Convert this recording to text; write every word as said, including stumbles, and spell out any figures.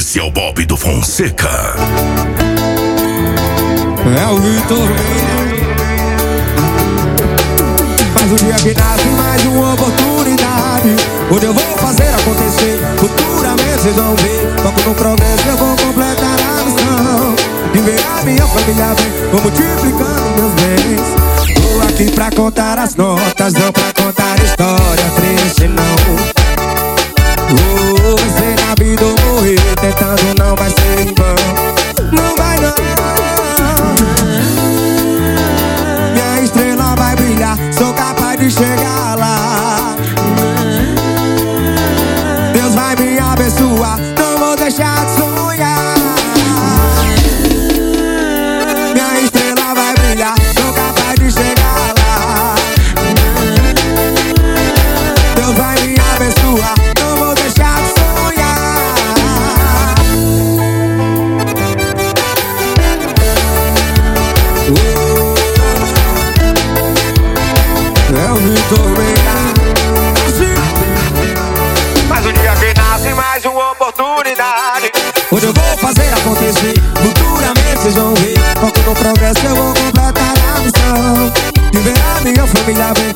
Esse é o Bob do Fonseca. É o Vitor. Mas o dia que nasce mais uma oportunidade, onde eu vou fazer acontecer. Futuramente vocês vão ver. Foco no progresso, eu vou completar a missão de ver a minha família bem, vou multiplicando meus bens. Tô aqui pra contar as notas, não pra contar história triste não. Vou vencer na vida ou morrer tentando, não vai ser em vão. Não vai não. Minha estrela vai brilhar, sou capaz de chegar lá. Deus vai me abençoar, não vou deixar de sonhar. Minha estrela vai brilhar, sou capaz de chegar lá. Deus vai me abençoar, não vou deixar de sonhar. Oh, é o Vitor Meira. Mas um dia que nasce mais uma oportunidade, hoje eu vou fazer acontecer. Futuramente vocês vão ver. Foco no progresso, eu vou completar a missão de ver a minha família bem,